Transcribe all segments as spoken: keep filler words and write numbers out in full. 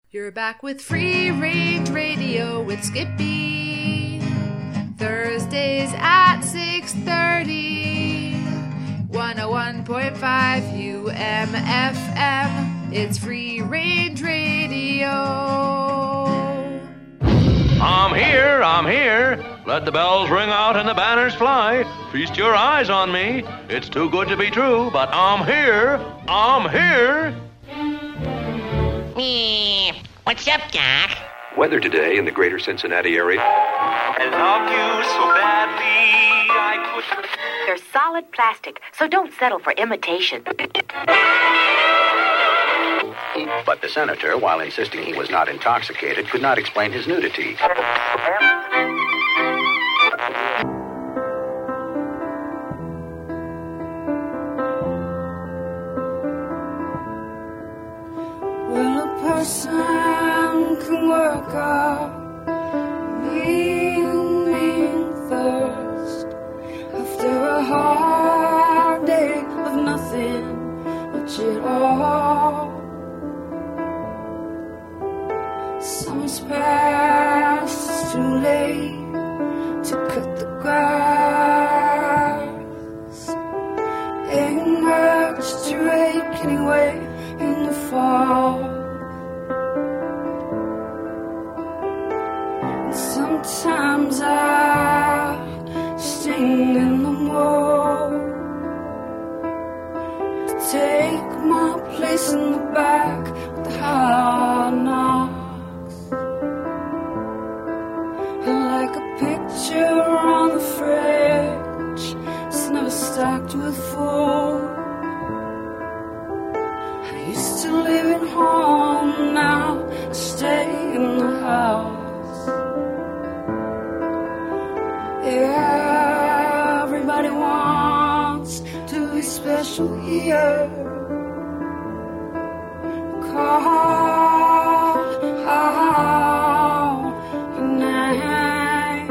You're back with Free Range Radio with Skippy. Thursdays at six thirty. one oh one point five U M F M. It's Free Range Radio. I'm here, I'm here. Let the bells ring out and the banners fly. Feast your eyes on me. It's too good to be true, but I'm here, I'm here. Eh, what's up, Doc? Weather today in the greater Cincinnati area. I love you so badly, I could... They're solid plastic, so don't settle for imitation. But the senator, while insisting he was not intoxicated, could not explain his nudity. Well, a person can work up meaning thirst after a hard day of nothing much at all. Summer's past, it's too late to cut the grass. Ain't much to rake anyway in the fall. And sometimes I sting in the mold to take my place in the back with the hard knocks. Like a picture on the fridge, it's never stocked with food. I used to live at home, now I stay in the house. Yeah, everybody wants to be special here. Call out your name.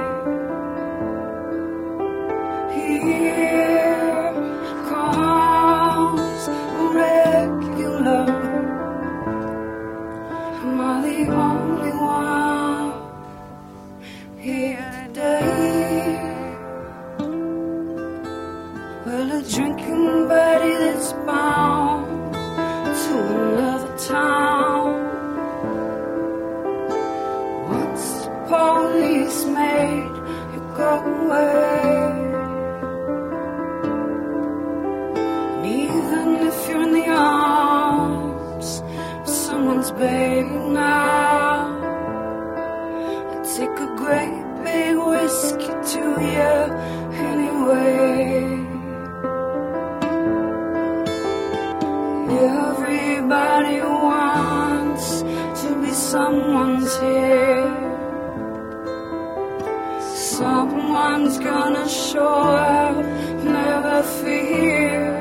Here comes regular. Am I the only one here today? Well, a drinking buddy that's bound to another town. Once the police made you go away. And even if you're in the arms of someone's baby now, I'd take a great big whiskey to you anyway. Everybody wants to be someone's here. Someone's gonna show up, never fear.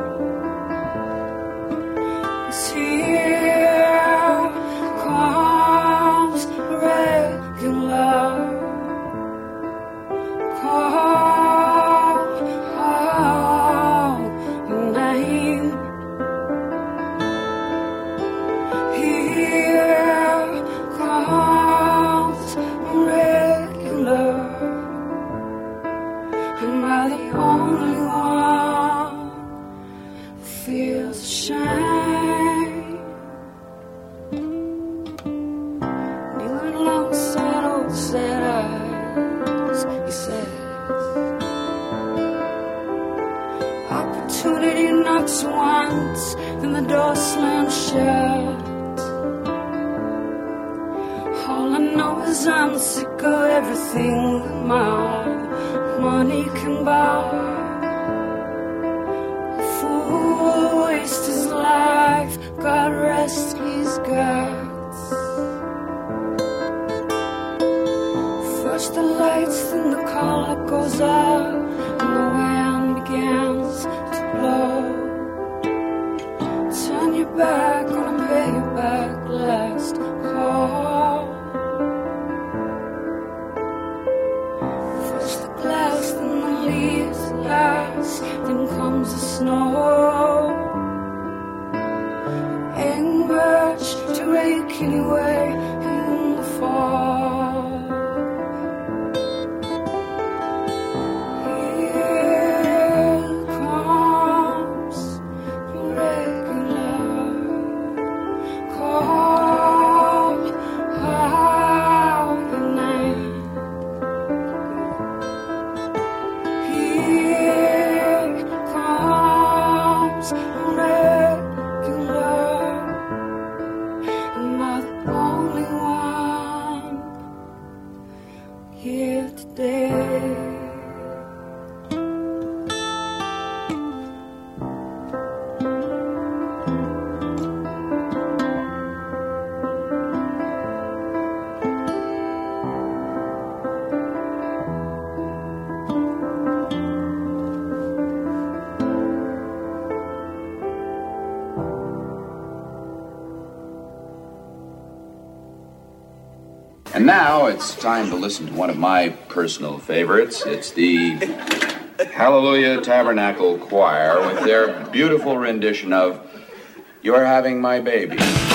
'Cause here comes regular. Call out your name. Here comes regular. Am I the only one who feels shame? Kneeling alongside old sad eyes, he says, opportunity knocks once, then the door slams shut. All I know is I'm sick of everything that my money can buy. A fool waste his life, God rest his guts. First the lights, then the collar goes out, and the wind begins to blow. Turn your back on a payback last call. First the glass, then the leaves last, then comes the snow. Ain't much to rake anyway And now it's time to listen to one of my personal favorites. It's the Hallelujah Tabernacle Choir with their beautiful rendition of You're Having My Baby.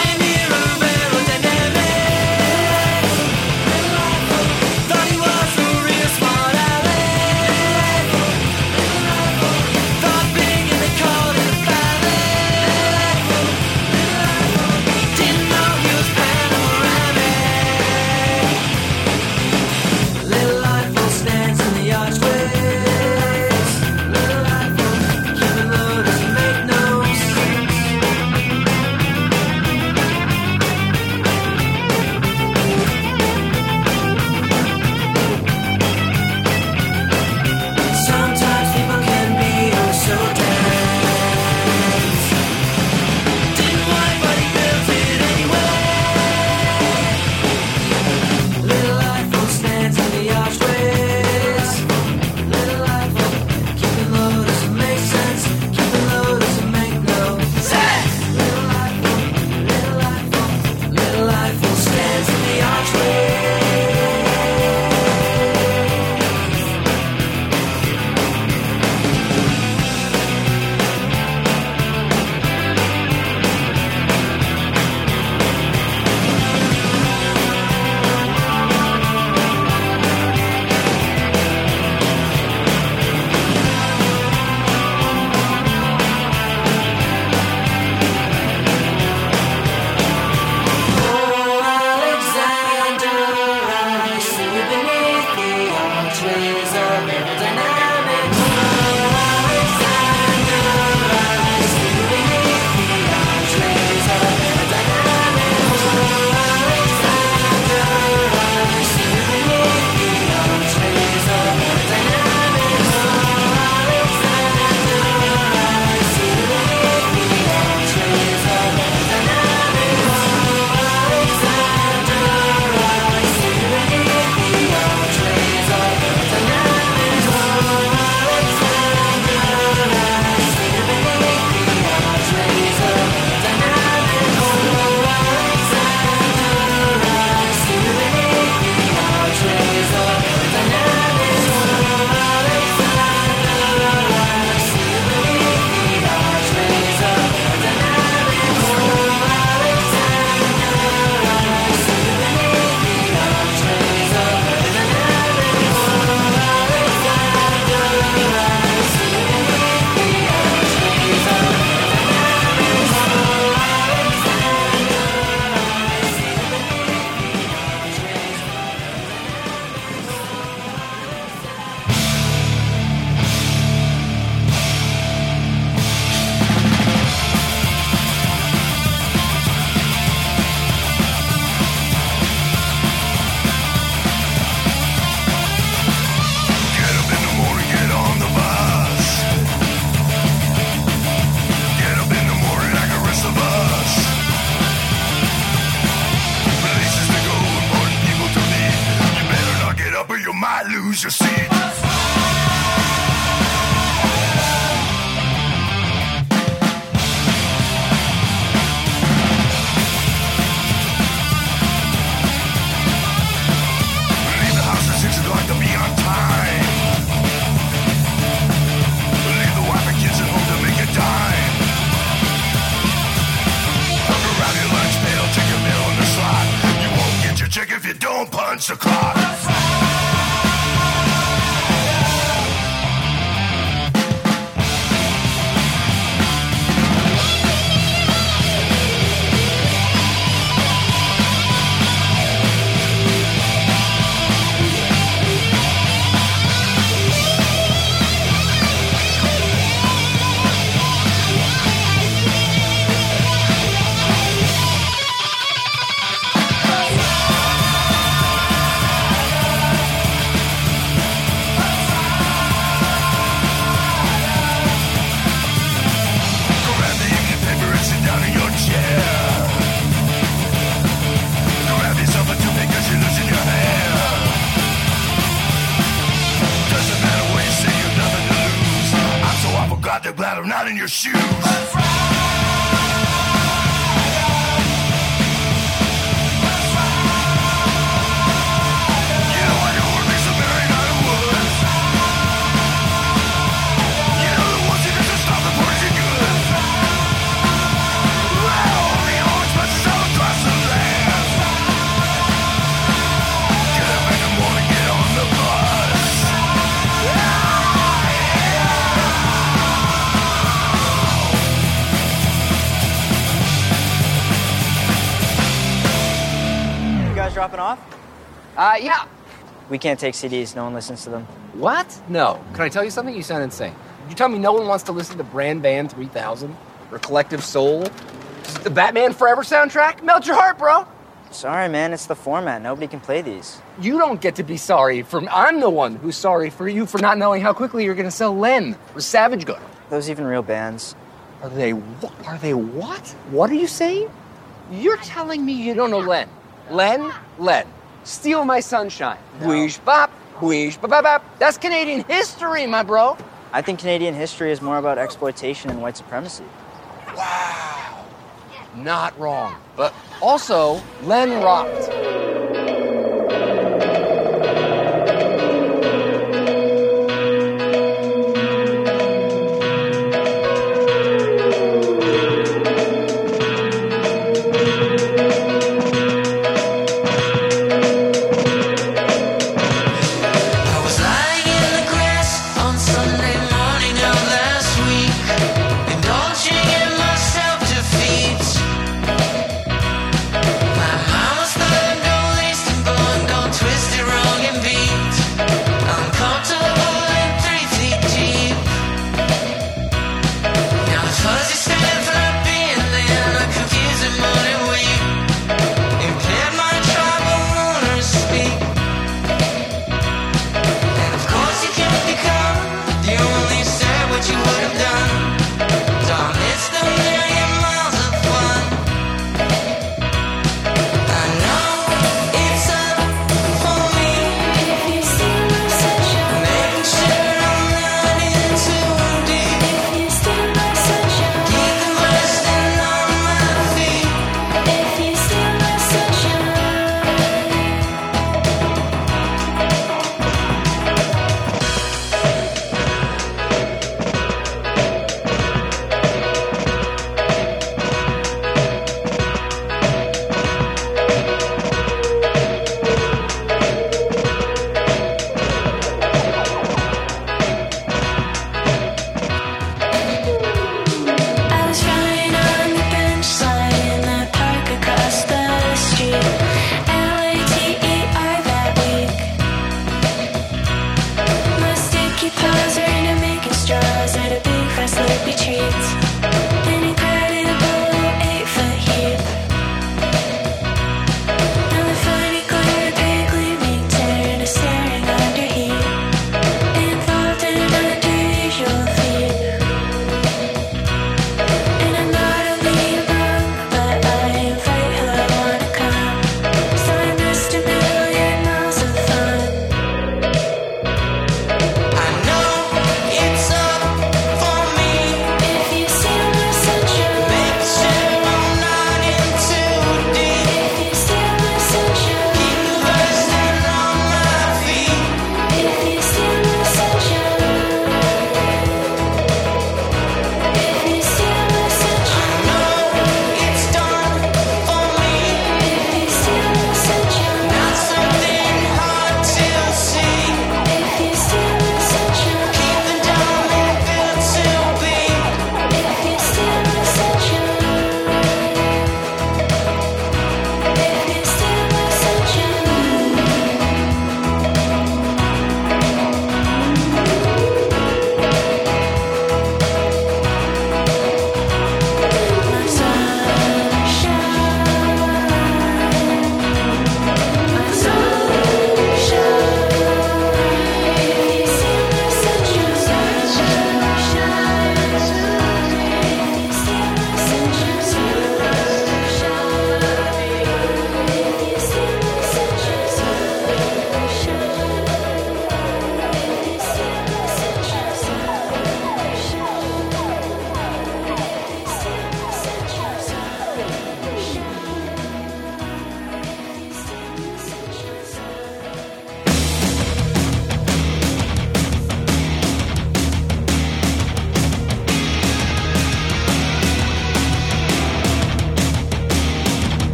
lose your seat. If you don't punch the clock. They're glad I'm not in your shoes. dropping off? Uh, yeah. We can't take C Ds. No one listens to them. What? No. Can I tell you something? You sound insane. You tell me no one wants to listen to Brand Band three thousand? Or Collective Soul? The Batman Forever soundtrack? Melt your heart, bro. Sorry, man. It's the format. Nobody can play these. You don't get to be sorry for me. I'm the one who's sorry for you for not knowing how quickly you're going to sell Len or Savage Garden. Those even real bands? Are they what? Are they what? What are you saying? You're telling me you don't know Len. Len? Len. Steal My Sunshine. No. Wheesh bop, wheesh bop bop bop. That's Canadian history, my bro. I think Canadian history is more about exploitation and white supremacy. Wow. Not wrong. But also, Len rocked. My mama started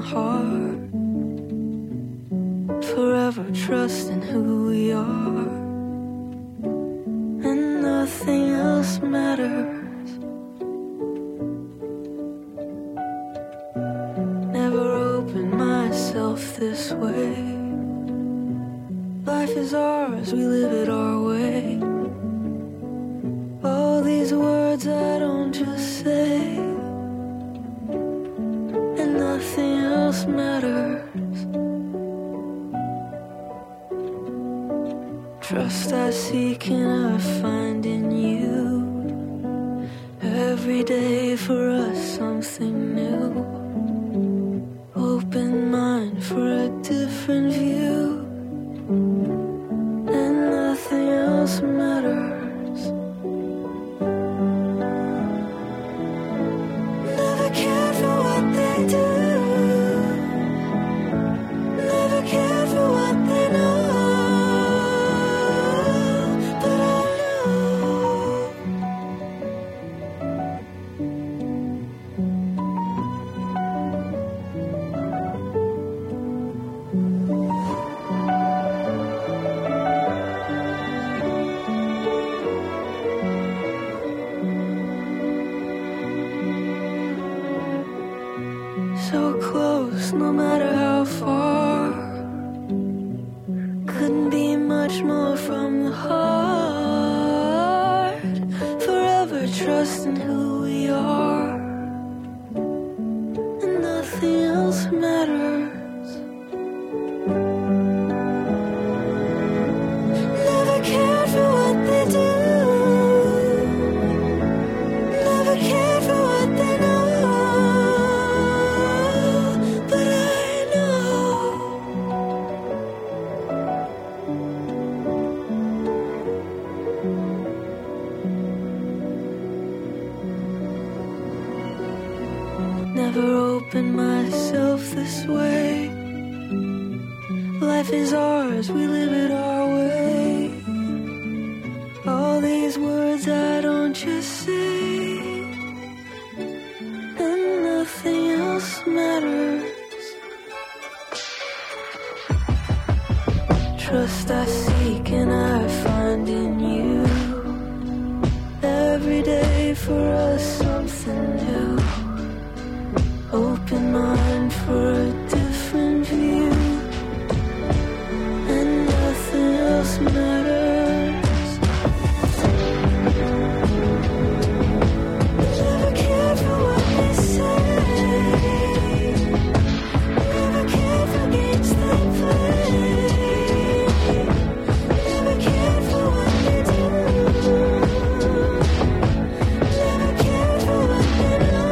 heart. Forever trusting who we are, and nothing else matters. Never opened myself this way. Life is ours, we live it our way. All these words I don't just say, and nothing else matters. Trust I seek and I find in you. Every day for us something new. Open mind for a different view, and nothing else matters. Never cared for what they do, never cared for what they know. So close, no matter how far. Couldn't be much more from the heart. Forever trusting who we are, and nothing else matters. Never cared for what they do, never cared for what they know. Never opened myself this way. Life is ours, we live it our way. All these words I don't just say, and nothing else matters. Trust I seek and I find in you. Every day for us something new. Open mind for a different view, and nothing else matters. Never cared for what they say, never cared for games they play, never cared for what they do, never cared for what they know.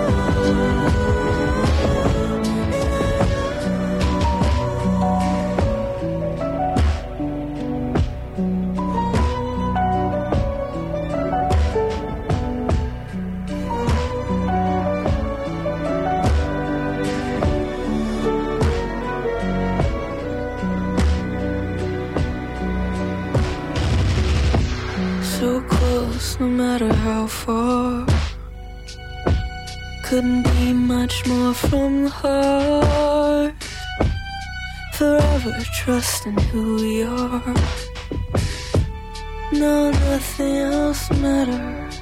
So close, no matter how far. Couldn't be much more from the heart. Forever trusting who we are. No, nothing else matters.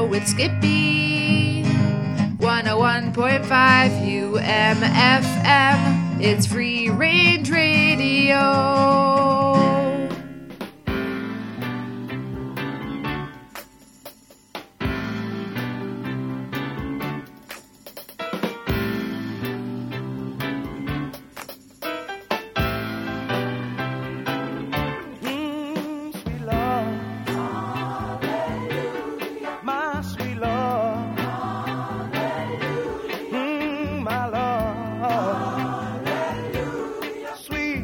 with Skippy. one oh one point five U M F M. It's Free Range Radio. Sweet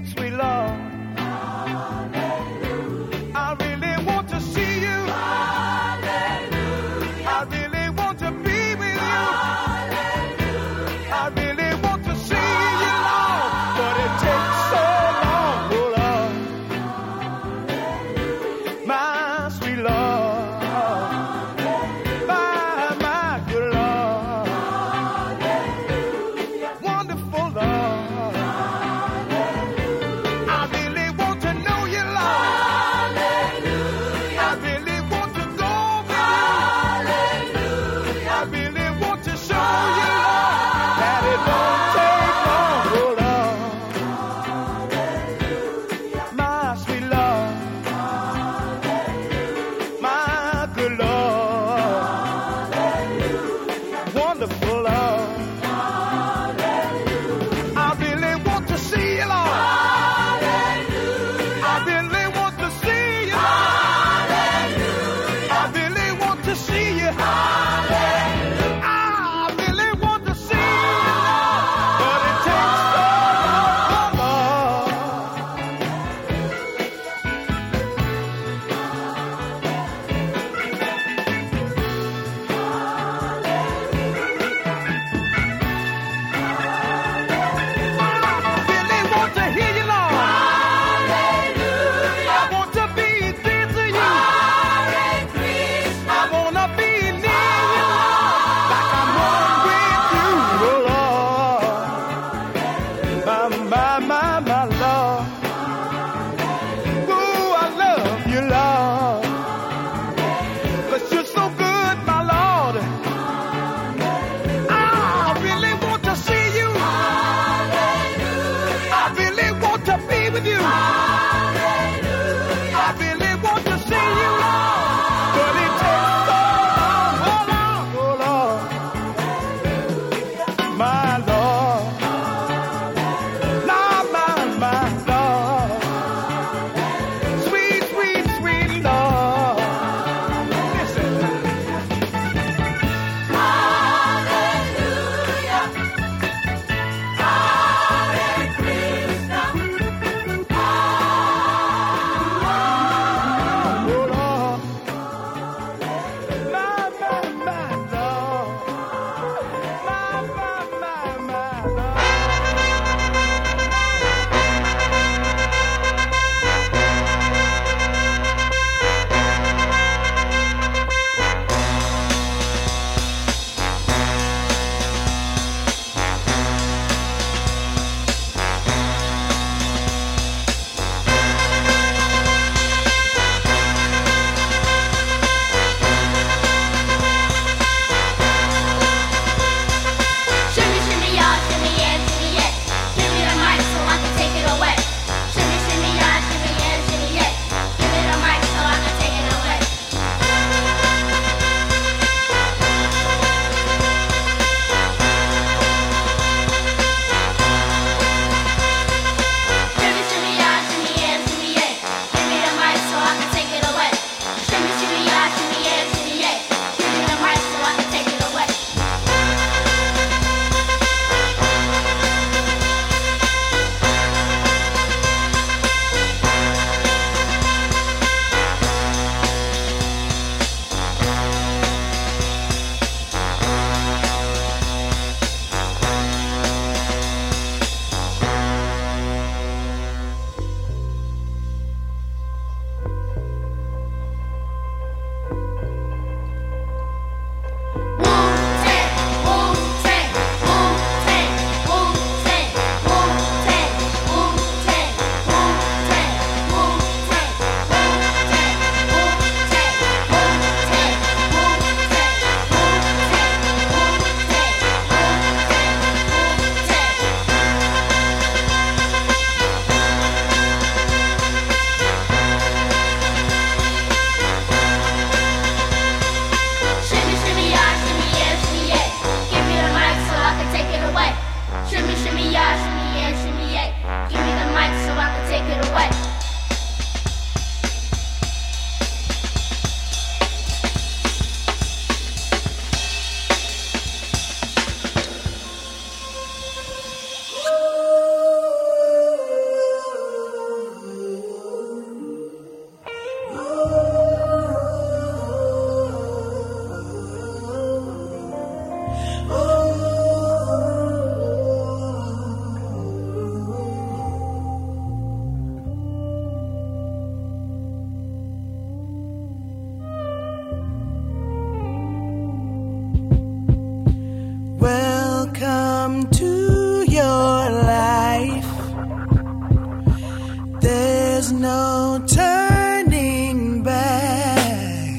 There's no turning back,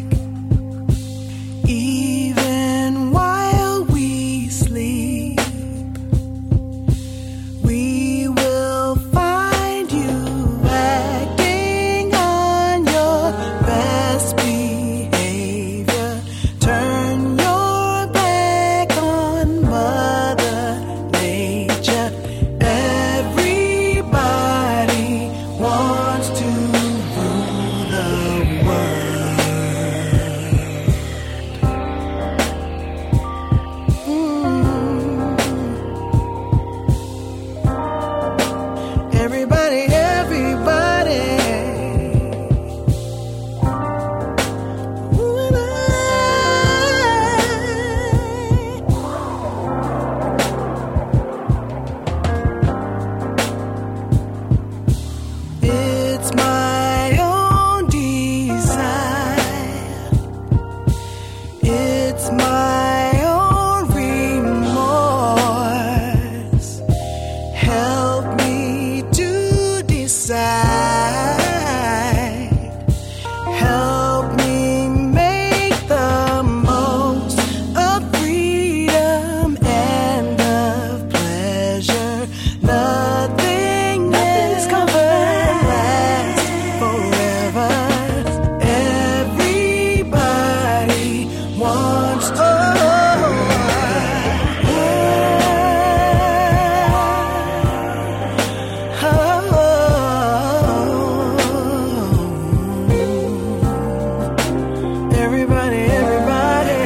even while we sleep. We will find you acting on your best behavior. Turn your back on Mother Nature. Everybody wants to rule the world. Mm. Everybody, everybody. Ooh, and It's my own desire. It's my own remorse. Help me to decide. Help me make the most of freedom and of pleasure. Nothing is gonna last forever. Everybody wants to. Everybody, everybody.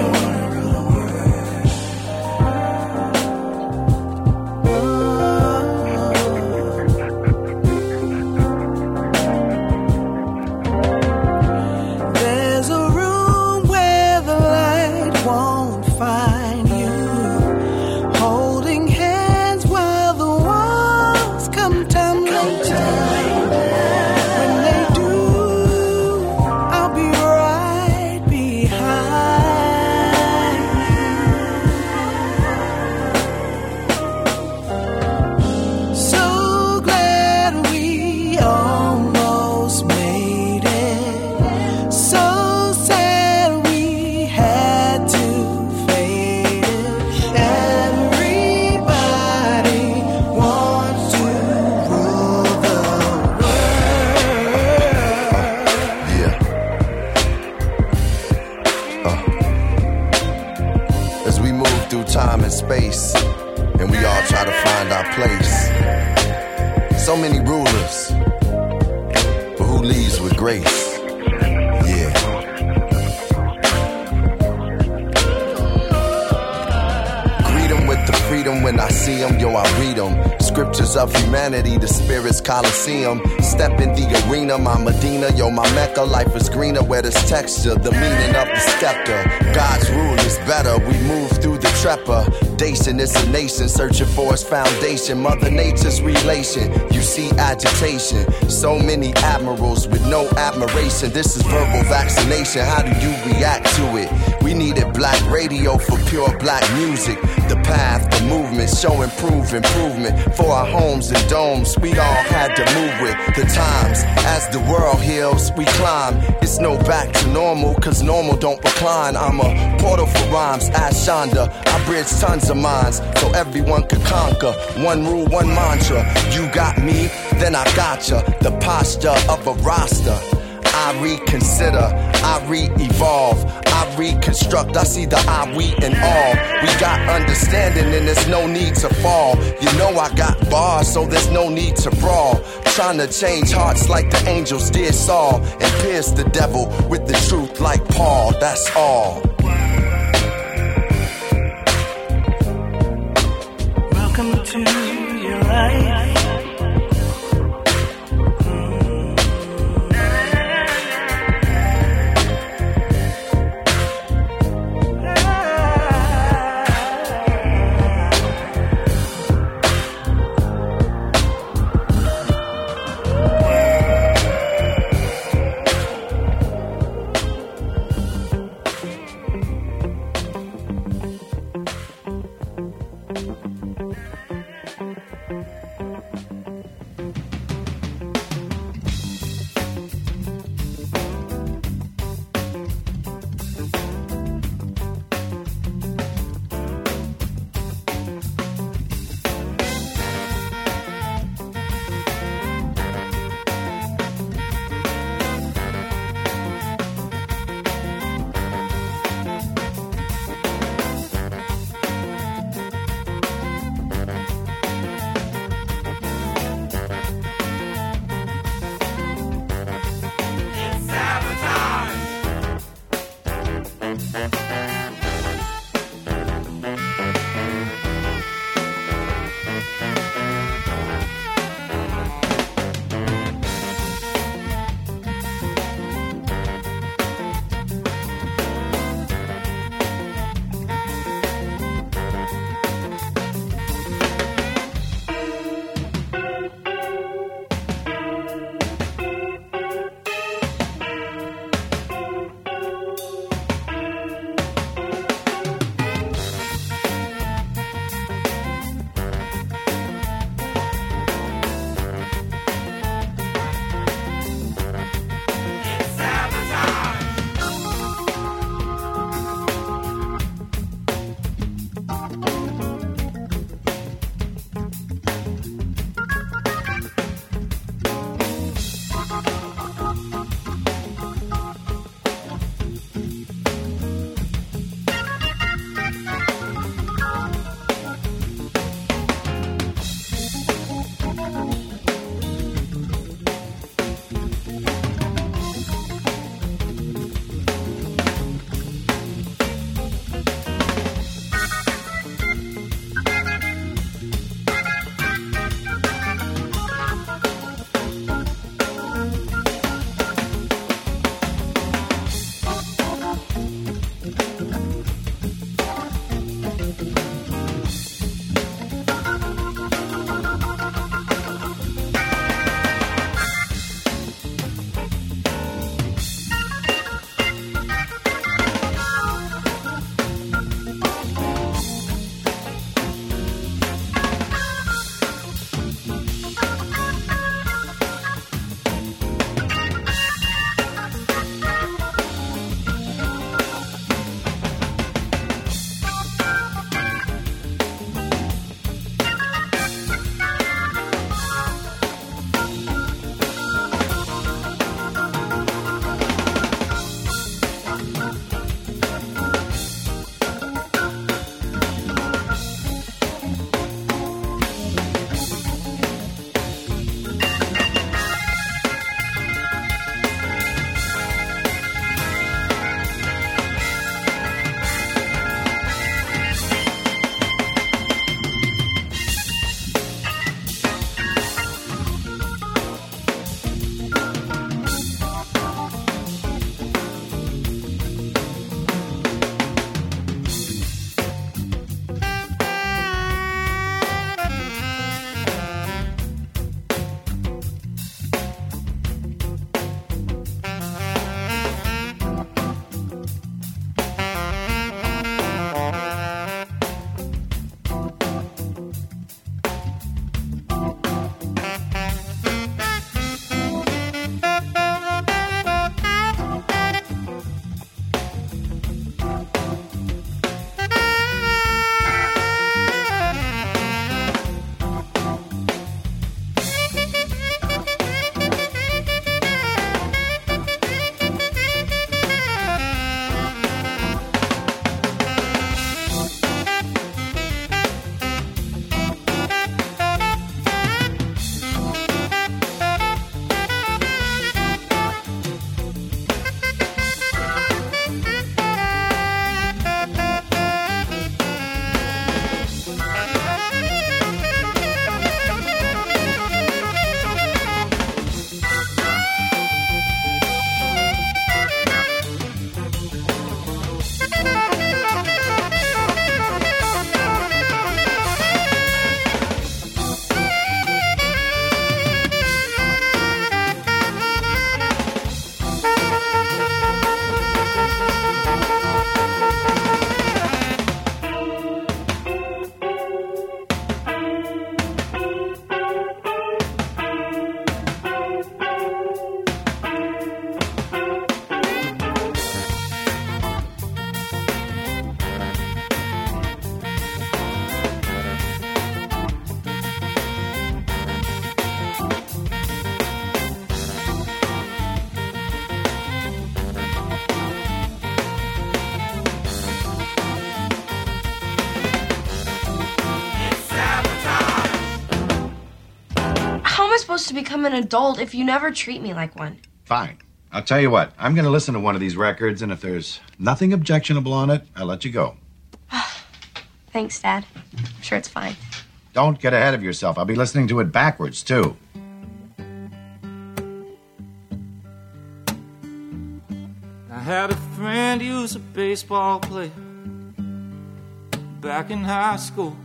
There's a room where the light won't find you. Holding hands while the walls come tumbling down. When they do, I'll be right behind. So glad we almost made it. So sad we had to fade it. Everybody wants to rule the Yeah. Uh. As we move through time and space, and we all try to find our place. So many rulers, but who leads with grace? Yeah. Greet 'em with the freedom when I see 'em, yo, I read 'em. Scriptures of humanity, the spirit's coliseum. Step in the arena, my Medina, yo, my Mecca. Life is greener where there's texture, the meaning of the scepter. God's rule is better, we move through the trepidation. It's a nation searching for its foundation. Mother Nature's relation, you see agitation. So many admirals with no admiration. This is verbal vaccination, how do you react to it? We needed black radio for pure black music. The path, the movement, show improve improvement. For our homes and domes, we all had to move with the times. As the world heals, we climb. It's no back to normal, cause normal don't recline. I'm a portal for rhymes, ask Shonda. I bridge tons of minds, so everyone could conquer. One rule, one mantra. You got me, then I got ya. The posture of a roster. I reconsider, I re-evolve, I reconstruct. I see the I, we, and all. We got understanding and there's no need to fall. You know I got bars, so there's no need to brawl. Trying to change hearts like the angels did Saul, and pierce the devil with the truth like Paul. That's all. Welcome to your life. to become an adult if you never treat me like one. Fine. I'll tell you what. I'm going to listen to one of these records, and if there's nothing objectionable on it, I'll let you go. Thanks, Dad. I'm sure it's fine. Don't get ahead of yourself. I'll be listening to it backwards, too. I had a friend, he was a baseball player back in high school.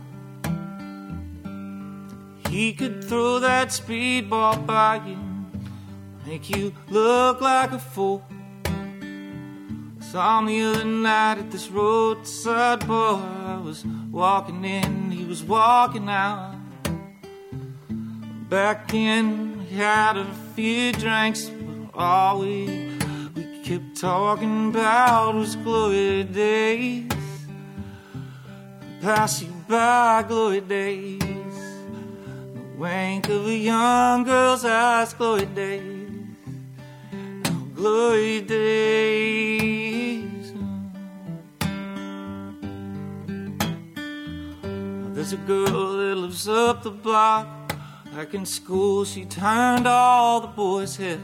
He could throw that speedball by you, make you look like a fool. Saw him the other night at this roadside bar. I was walking in, he was walking out. Back then, we had a few drinks, but all we, we kept talking about was glory days. Pass you by, glory days. The wank of a young girl's eyes, glory days. Glory days. There's a girl that lives up the block. Back in school, she turned all the boys' heads.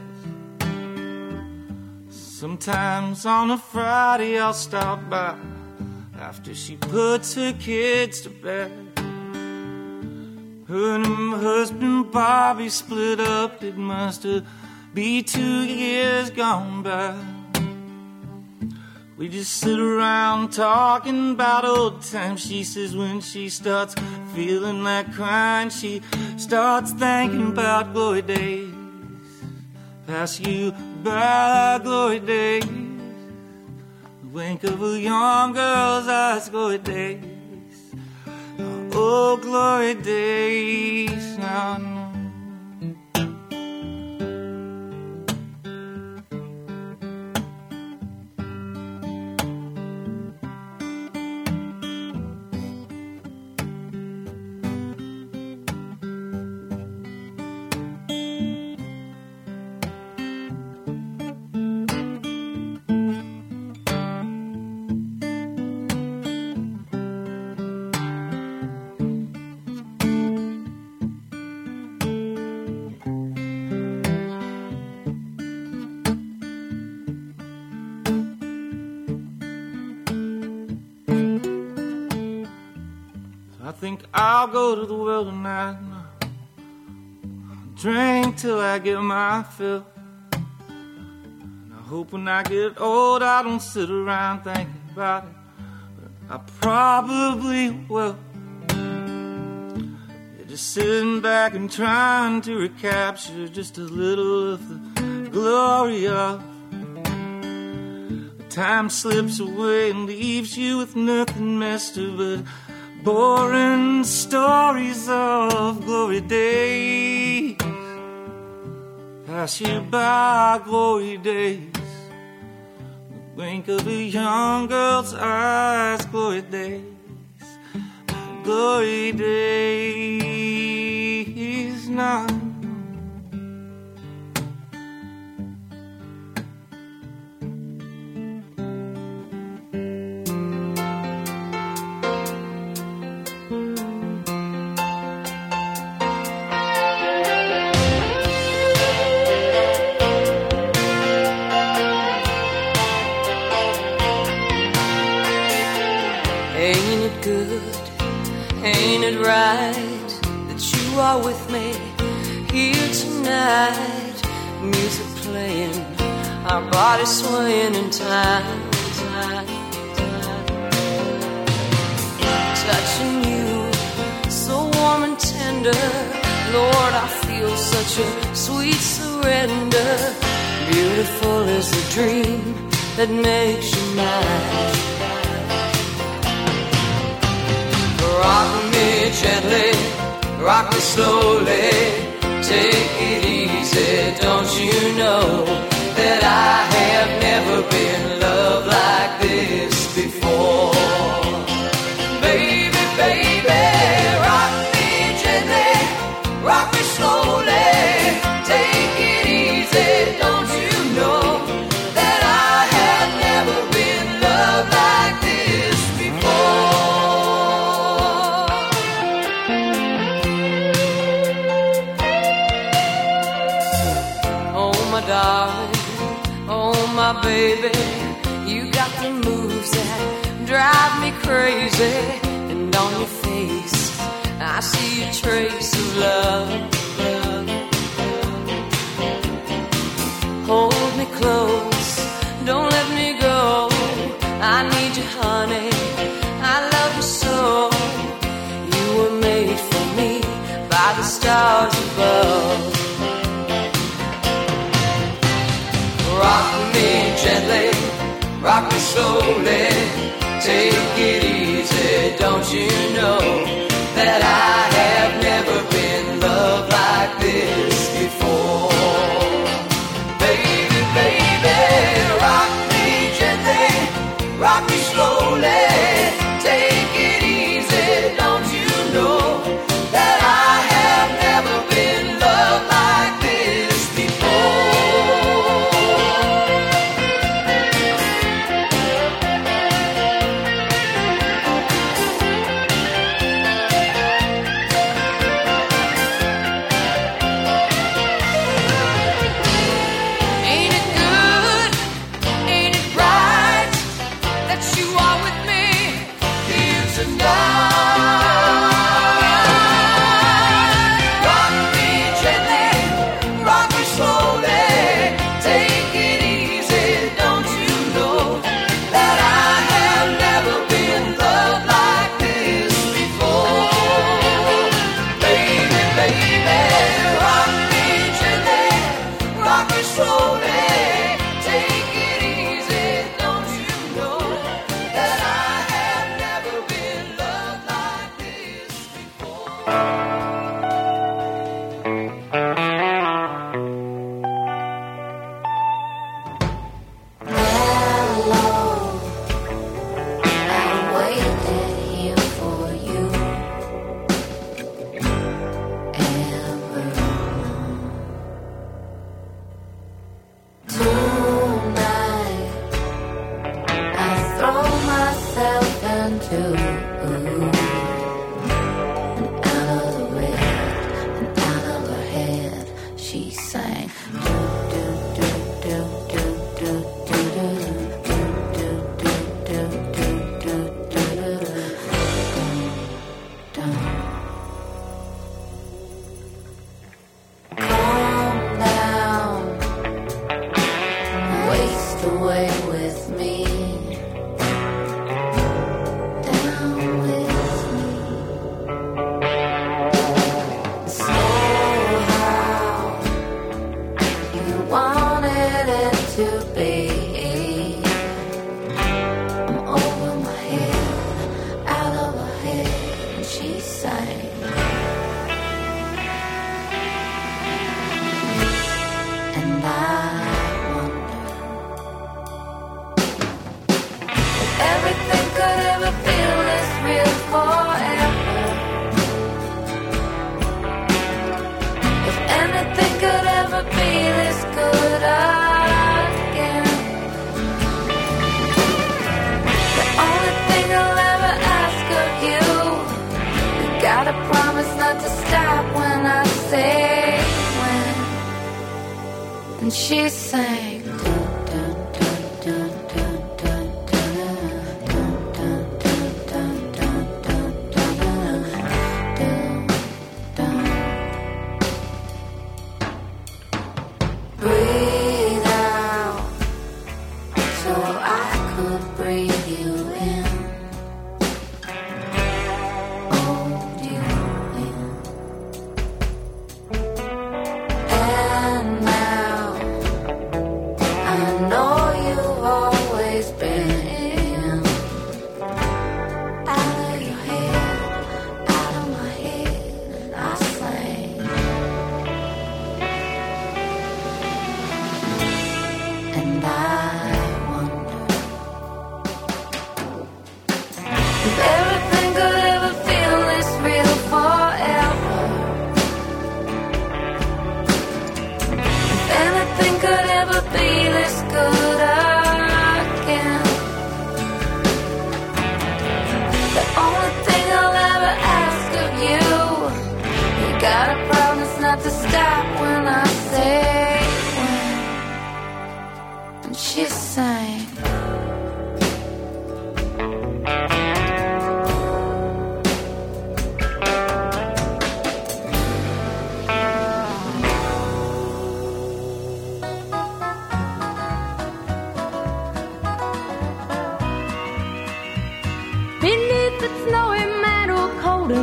Sometimes on a Friday, I'll stop by after she puts her kids to bed. Her and her husband Bobby split up. It must have be two years gone by. We just sit around talking about old times. She says when she starts feeling like crying, she starts thinking about glory days. Pass you by, glory days. The wink of a young girl's eyes, glory days. Oh, glory days. Now, no. I think I'll go to the well tonight. Drink till I get my fill. And I hope when I get old I don't sit around thinking about it, but I probably will. Yeah, just sitting back and trying to recapture just a little of the glory of. Time slips away and leaves you with nothing, mister, but boring stories of glory days. Pass you by, glory days. The wink of a young girl's eyes, glory days. Glory days now. Ain't it right that you are with me here tonight? Music playing, our bodies swaying in time, time, time. Touching you, so warm and tender. Lord, I feel such a sweet surrender. Beautiful is the dream that makes you mine. Rock me gently, rock me slowly, take it easy. Don't you know that I have never been loved like this before? Baby, baby, rock me gently, rock me slowly, take it easy. Don't you know that I have never been loved like this before? darling, oh my baby, you got the moves that drive me crazy. And on your face, I see a trace of love. love. Hold me close, don't let me go. I need you, honey, I love you so. You were made for me by the stars above. Rock me gently, rock me slowly, take it easy, don't you know that I have never been loved like this before. Baby, baby, rock me gently, rock me slowly, take it easy, don't you know that I have never been loved like this before. And she sang. Breathe out so I could breathe you in. Hold you in. And now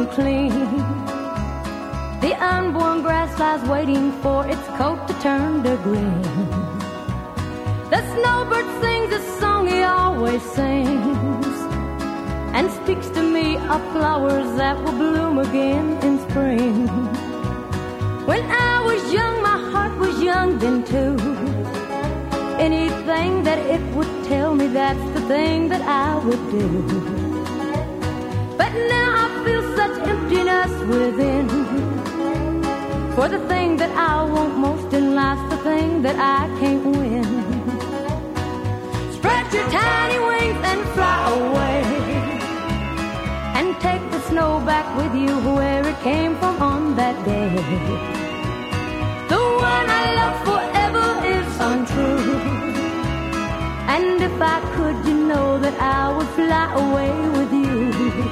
and clean. The unborn grass lies waiting for its coat to turn to green. The snowbird sings a song he always sings, and speaks to me of flowers that will bloom again in spring. When I was young, my heart was young then too. Anything that it would tell me, that's the thing that I would do. But now I feel such emptiness within, for the thing that I want most in life's the thing that I can't win. Spread your tiny wings and fly away, and take the snow back with you where it came from on that day. The one I love forever is untrue, and if I could, you know that I would fly away with you.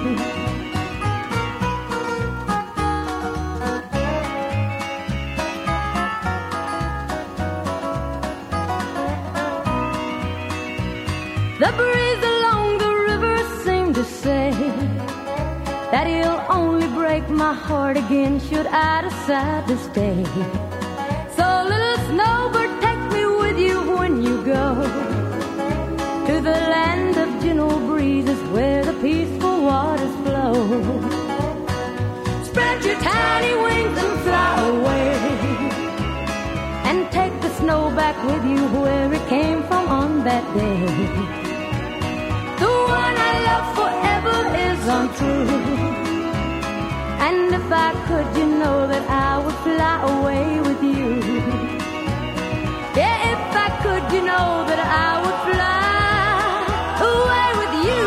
The breeze along the river seemed to say that he'll only break my heart again should I decide to stay. So little snowbird, take me with you when you go to the land of gentle breezes where the peaceful waters flow. Spread your tiny wings and fly away, and take the snow back with you where it came from on that day. The one I love forever is untrue, and if I could, you know that I would fly away with you. Yeah, if I could, you know that I would fly away with you.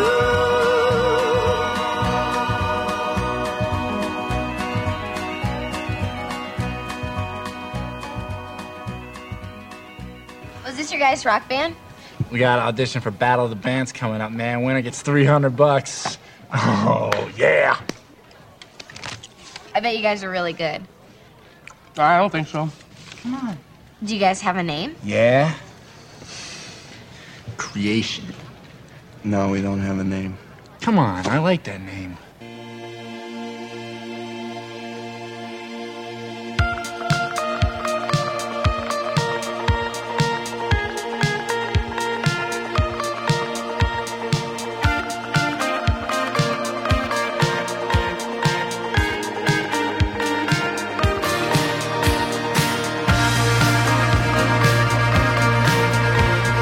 Was this your guys' rock band? We got an audition for Battle of the Bands coming up, man. Winner gets three hundred bucks. Oh, yeah. I bet you guys are really good. I don't think so. Come on. Do you guys have a name? Yeah. Creation. No, we don't have a name. Come on, I like that name.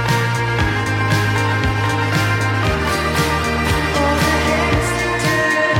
All the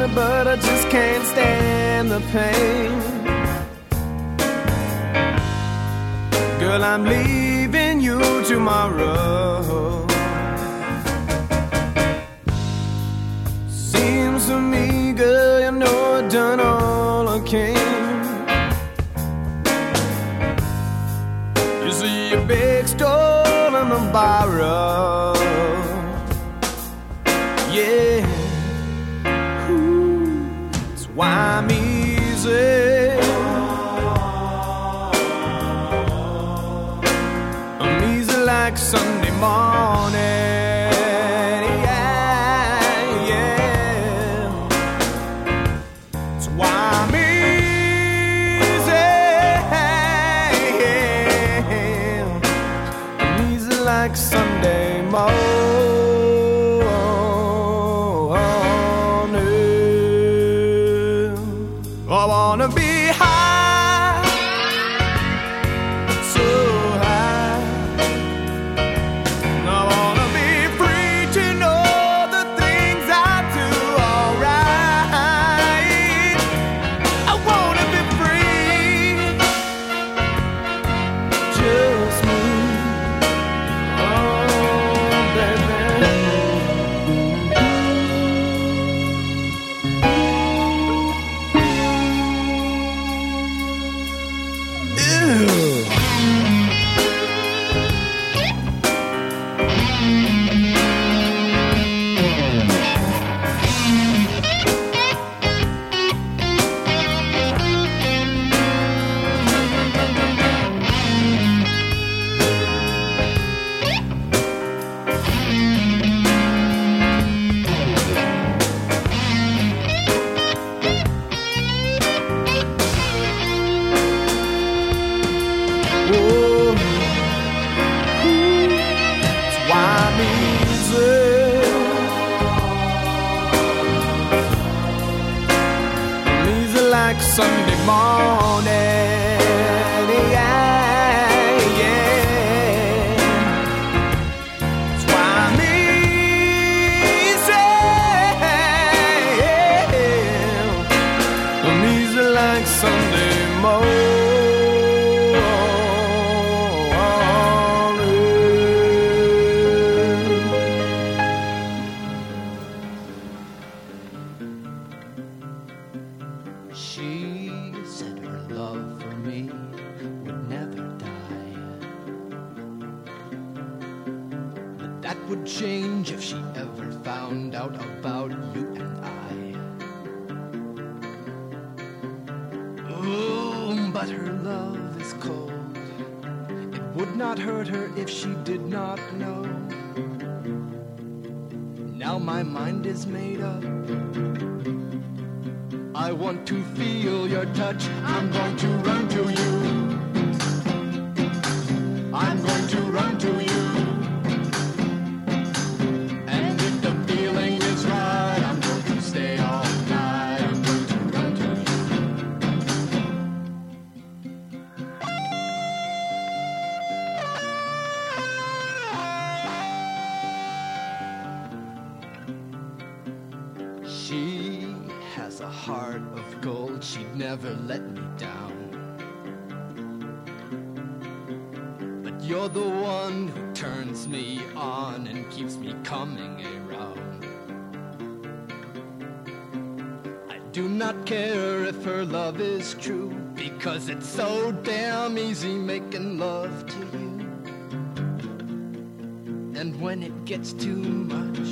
but I just can't stand the pain. Girl, I'm leaving you tomorrow. Seems to me, girl, you know I've done all I can. You see a big stone on the borrow. Yeah, ooh, that's why I'm easy. I'm easy like Sunday morning. Yeah, yeah. That's why I'm easy. I'm easy like Sunday morning. I wanna be high, so high. I wanna be free to know the things I do alright. I wanna be free, just me. Oh, baby. Whoa. That's why I'm easy. I'm easy like Sunday morning. Yeah, yeah. That's why I'm easy. I'm easy like Sunday morning. She said her love for me would never die, but that would change if she ever found out about you and I. Oh, but her love is cold. It would not hurt her if she did not know. Now my mind is made up. I want to feel your touch. I'm going to run to you. I'm going to run to you. And if the feeling is right, I'm going to stay all night. I'm going to run to you. She has a heart of gold, she'd never let me down. But you're the one who turns me on and keeps me coming around. I do not care if her love is true, because it's so damn easy making love to you. And when it gets too much,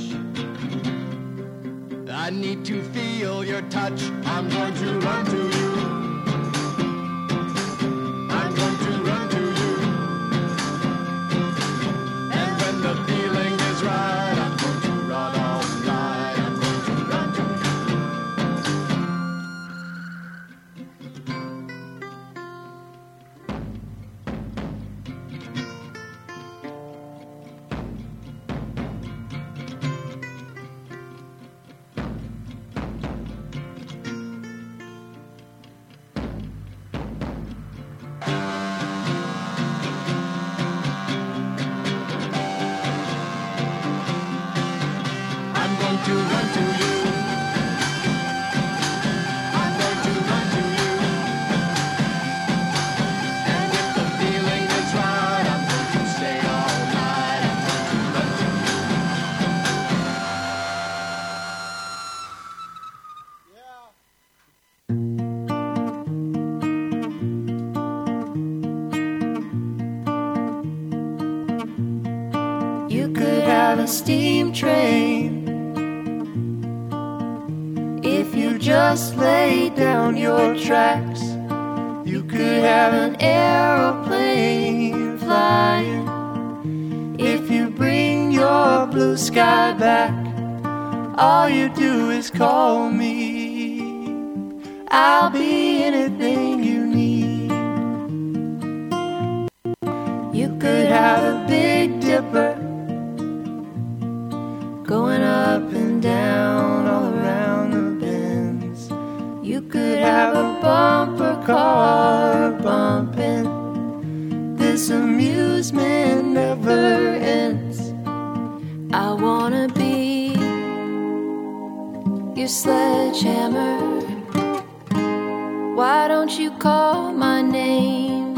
I need to feel your touch. I'm going to run to you. I'm going to run to you. And when the feeling is right, I'm going to run all night. I'm going to run to you. I'm going to run to you. You could have a steam train if you just lay down your tracks. You could have an aeroplane flying if you bring your blue sky back. All you do is call me. I'll be anything you need. You could have a Big Dipper going up and down all around the bends. You could have a bumper car bumping. This amusement never ends. I wanna be your sledgehammer. Why don't you call my name?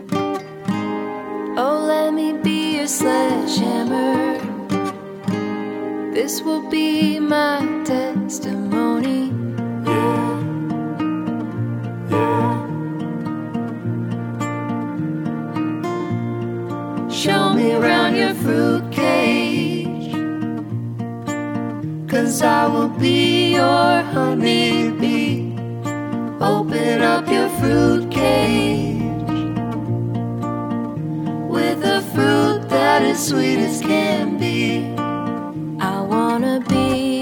Oh, let me be your sledgehammer. This will be my testimony. Yeah, yeah. Show me around your fruit cage, 'cause I will be your honeybee. Open up your fruit cage with a fruit that is sweet as can be. I wanna be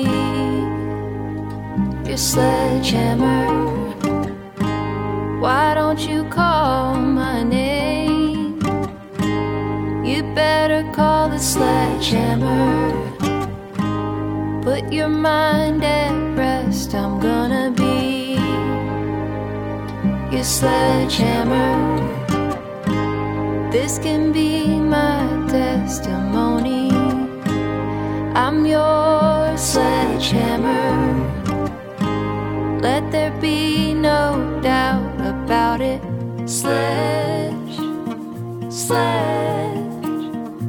your sledgehammer. Why don't you call my name? You better call the sledgehammer. Put your mind at rest. I'm gonna be your sledgehammer. This can be my testimony. I'm your sledgehammer. Let there be no doubt about it. Sledge, sledge,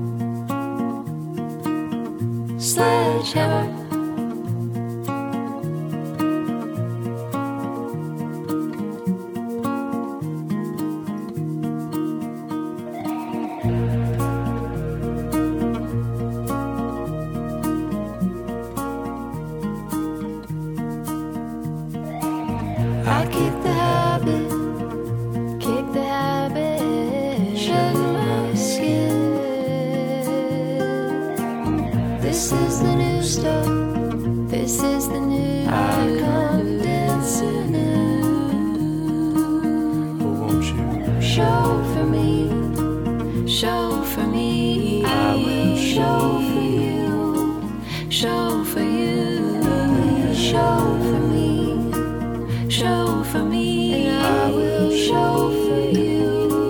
sledgehammer. I kick the habit, kick the habit, shed my skin. This is the new stuff, this is the new I come dancing in. Oh, won't you show for me, show for me. I will show for you, show for you, show for me. Show for me, and I will show for you.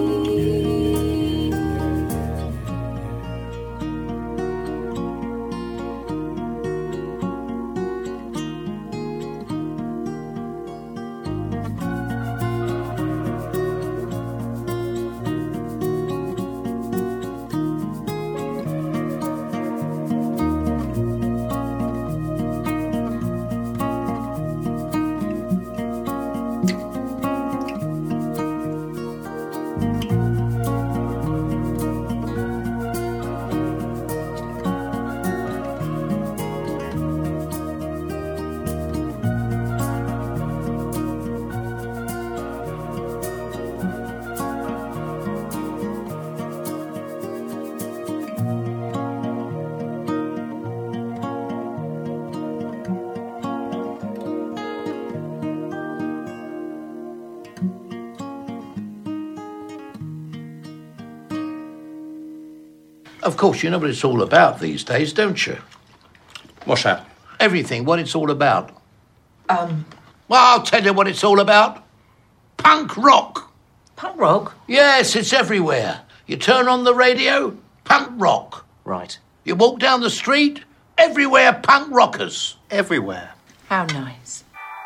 Of course, you know what it's all about these days, don't you? What's that? Everything, what it's all about. Um... Well, I'll tell you what it's all about. Punk rock. Punk rock? Yes, it's everywhere. You turn on the radio, punk rock. Right. You walk down the street, everywhere punk rockers. Everywhere. How nice.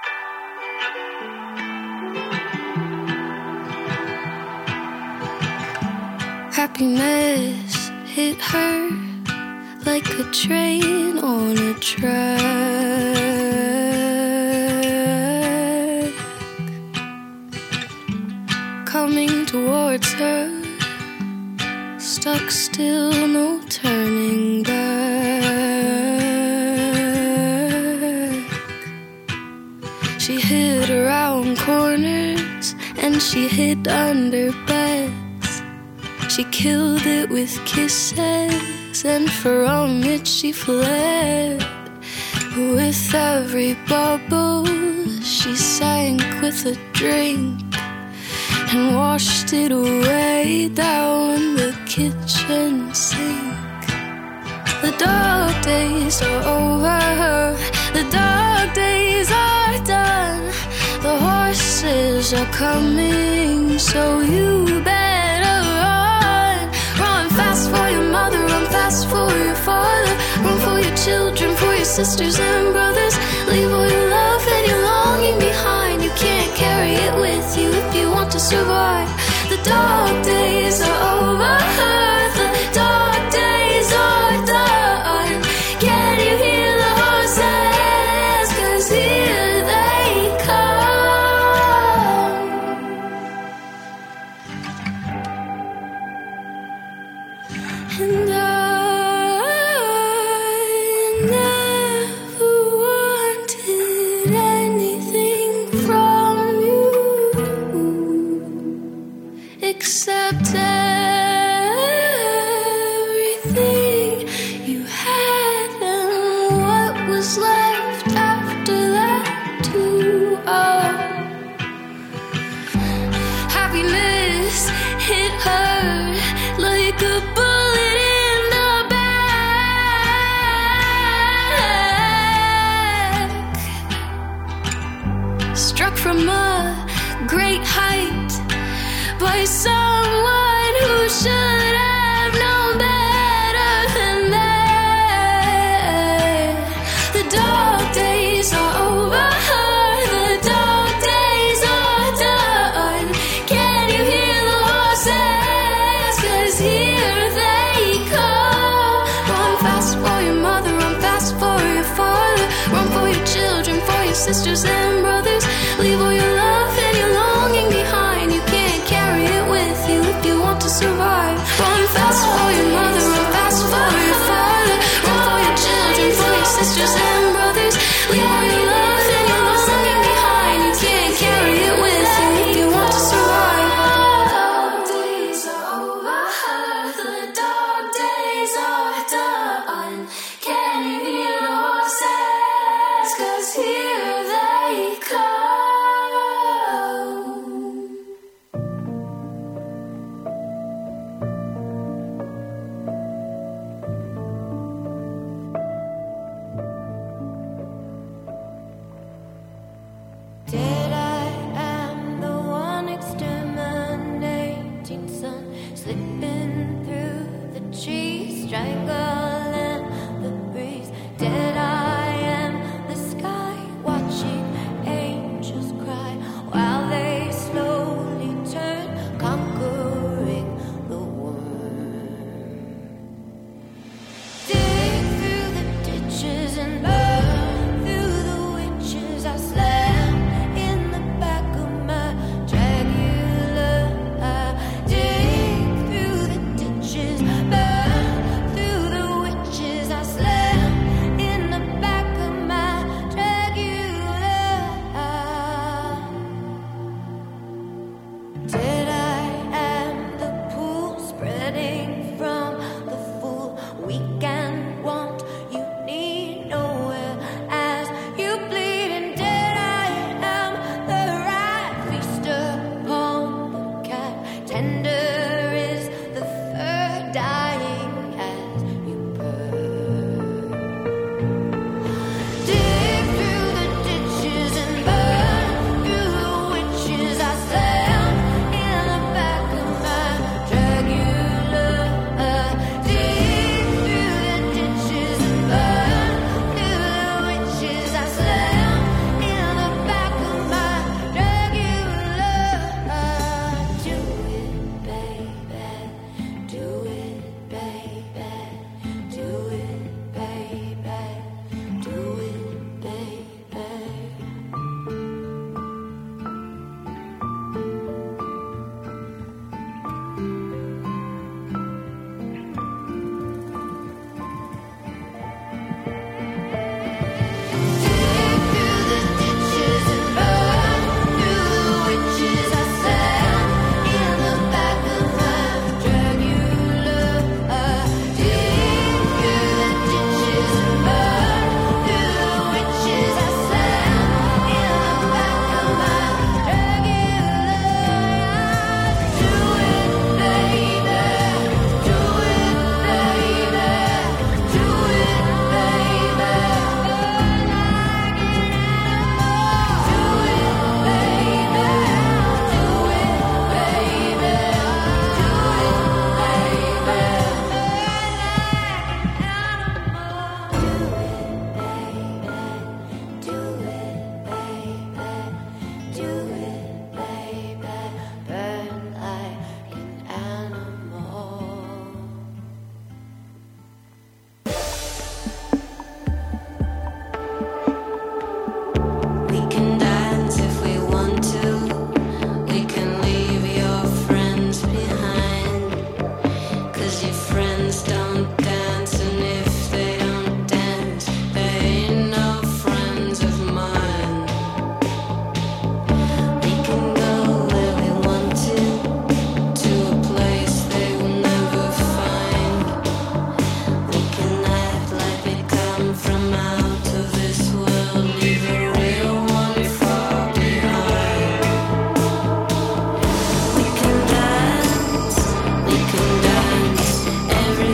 Happiness hit her like a train on a track, coming towards her, stuck still, no turning back. She hid around corners and she hid under beds. She killed it with kisses, and from it she fled. With every bubble she sank with a drink and washed it away down the kitchen sink. The dark days are over, the dark days are done. The horses are coming, so you better run. Run fast for your mother, run fast for your father. Run for your children, for your sisters and brothers. Leave all your love and your longing behind. You can't carry it with you if you want to survive. The dark days are over, the dark days are done. Can you hear the horses? 'Cause here they come. And I never wanted anything from you except everything you had and what was left after that too. Oh, happiness, it hurt like a bullet in the back. Struck from a great height by someone who should have known better than that. The dark days are over, the dark days are done. Can you hear the horses? 'Cause here they come. Run fast for your mother, run fast for your father. Run for your children, for your sisters and brothers. Leave all your love and your longing behind. You can't carry it with you if you want to survive. Run fast for your mother, run fast for your father. Run for your children, for your sisters and brothers. Leave all your love and your longing behind. You can't carry it with you if you want to survive. The dark days are over, the dark days are done. Can you hear the horses? 'Cause here they come. Dead I am, the one exterminating sun, slipping through the trees, strangling the breeze. Dead I am, the sky, watching angels cry while they slowly turn, conquering the worm. Dig through the ditches and burn through the witches. I slam in the back of my Dracula. I dig through the ditches, burn through the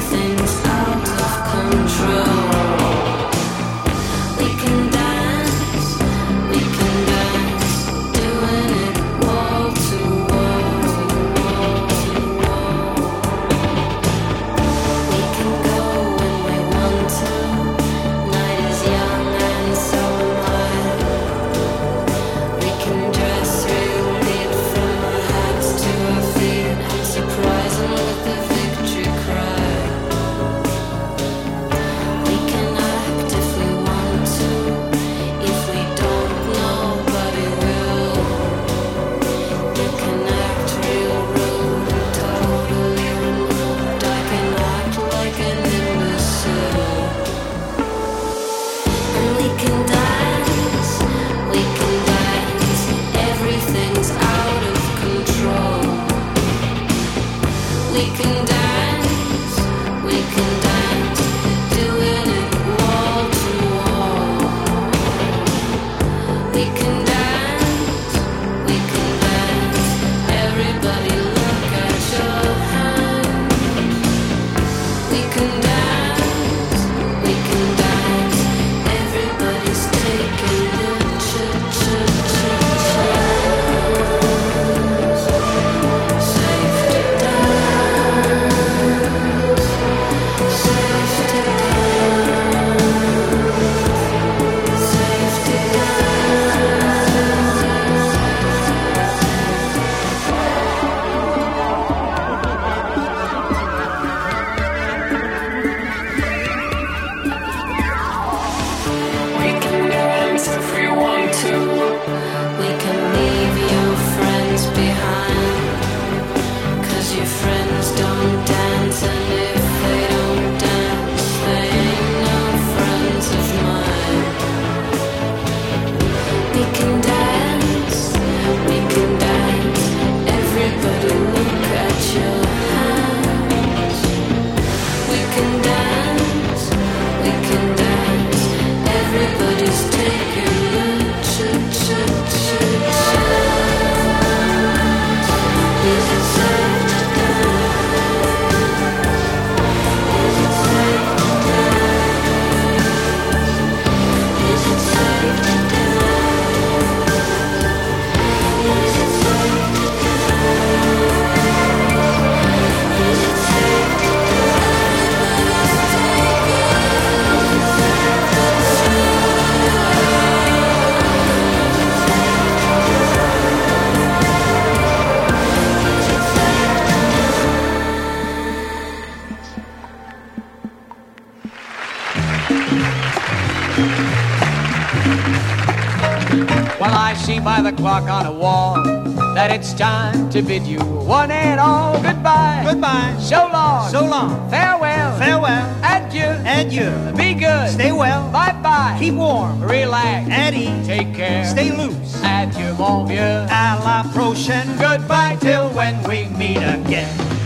everything's out of control. We can dance, we can dance, doing it wall to wall, wall to wall. We can go when we want to. Night is young and so am I. We can dress real neat from our hats to our feet and surprise them with the victory cry. We can act if we want to. If we don't, nobody will. You can act real rude and totally removed. I can act like an imbecile. And we can dance, we can dance, everything's out of control. We can dance, we can dance, doing it wall to wall. We can dance, we can dance, everybody look at your hands. We can dance, we can dance, everybody's taking a ch-ch-ch-chance. Safe to dance, safe to dance, safe to We can dance if we want to. We can leave your friends behind. Cause your friends don't dance, and if they don't dance, they ain't no friends of mine. We can dance, we can dance, everybody look at your hands. We can dance, we can dance, everybody's taking a ch-ch-ch-chance. Is it safe to dance? Is it safe to dance? Is it safe to dance? Is it safe to dance? Is it safe to Well, I see by the clock on the wall that it's time to bid you one and all goodbye. Goodbye. So long. So long. Farewell. Farewell. Adieu. Adieu. Be good. Stay well. Bye-bye. Keep warm. Relax. At ease. Take care. Stay loose. Adieu, mon vieux. À la prochaine. Goodbye till when we meet again.